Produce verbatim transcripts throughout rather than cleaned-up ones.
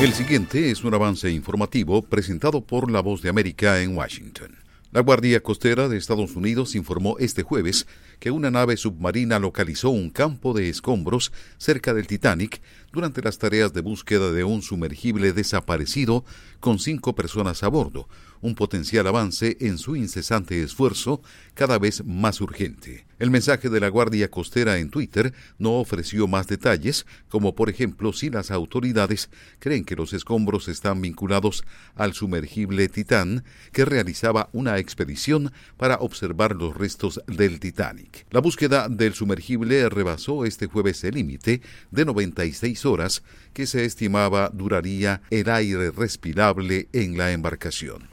El siguiente es un avance informativo presentado por La Voz de América en Washington. La Guardia Costera de Estados Unidos informó este jueves que una nave submarina localizó un campo de escombros cerca del Titanic durante las tareas de búsqueda de un sumergible desaparecido con cinco personas a bordo, un potencial avance en su incesante esfuerzo cada vez más urgente. El mensaje de la Guardia Costera en Twitter no ofreció más detalles, como por ejemplo si las autoridades creen que los escombros están vinculados al sumergible Titán, que realizaba una expedición para observar los restos del Titanic. La búsqueda del sumergible rebasó este jueves el límite de noventa y seis horas que se estimaba duraría el aire respirable en la embarcación.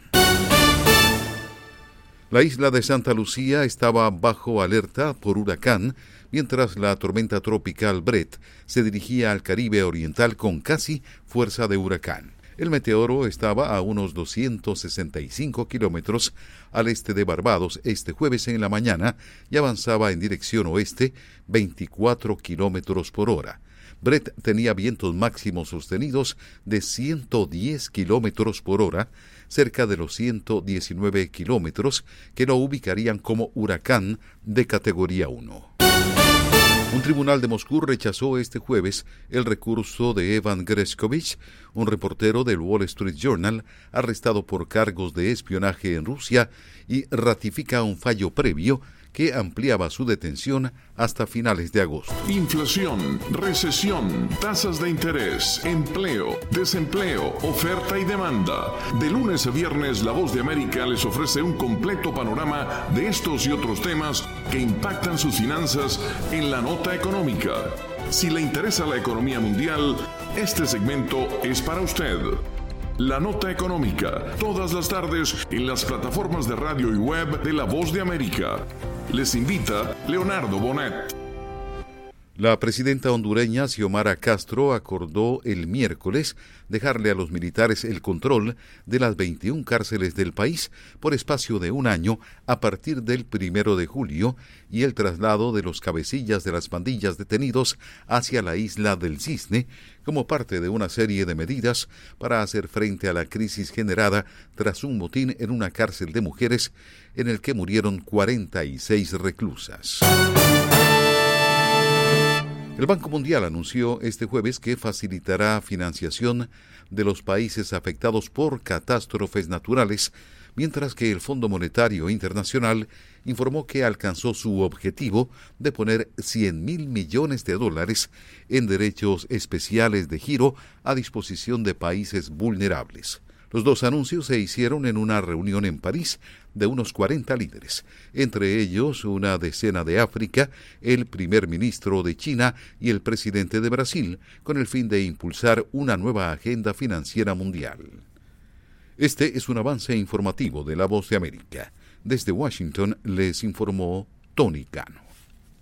La isla de Santa Lucía estaba bajo alerta por huracán, mientras la tormenta tropical Brett se dirigía al Caribe Oriental con casi fuerza de huracán. El meteoro estaba a unos doscientos sesenta y cinco kilómetros al este de Barbados este jueves en la mañana y avanzaba en dirección oeste veinticuatro kilómetros por hora. Brett tenía vientos máximos sostenidos de ciento diez kilómetros por hora, cerca de los ciento diecinueve kilómetros que lo ubicarían como huracán de categoría uno. Un tribunal de Moscú rechazó este jueves el recurso de Evan Gershkovich, un reportero del Wall Street Journal arrestado por cargos de espionaje en Rusia, y ratifica un fallo previo que ampliaba su detención hasta finales de agosto. Inflación, recesión, tasas de interés, empleo, desempleo, oferta y demanda. De lunes a viernes, La Voz de América les ofrece un completo panorama de estos y otros temas que impactan sus finanzas en la nota económica. Si le interesa la economía mundial, este segmento es para usted. La Nota Económica, todas las tardes en las plataformas de radio y web de La Voz de América. Les invita Leonardo Bonet. La presidenta hondureña Xiomara Castro acordó el miércoles dejarle a los militares el control de las veintiuna cárceles del país por espacio de un año a partir del primero de julio y el traslado de los cabecillas de las pandillas detenidos hacia la isla del Cisne como parte de una serie de medidas para hacer frente a la crisis generada tras un motín en una cárcel de mujeres en el que murieron cuarenta y seis reclusas. El Banco Mundial anunció este jueves que facilitará financiación de los países afectados por catástrofes naturales, mientras que el Fondo Monetario Internacional informó que alcanzó su objetivo de poner cien mil millones de dólares en derechos especiales de giro a disposición de países vulnerables. Los dos anuncios se hicieron en una reunión en París de unos cuarenta líderes, entre ellos una decena de África, el primer ministro de China y el presidente de Brasil, con el fin de impulsar una nueva agenda financiera mundial. Este es un avance informativo de La Voz de América. Desde Washington les informó Tony Cano.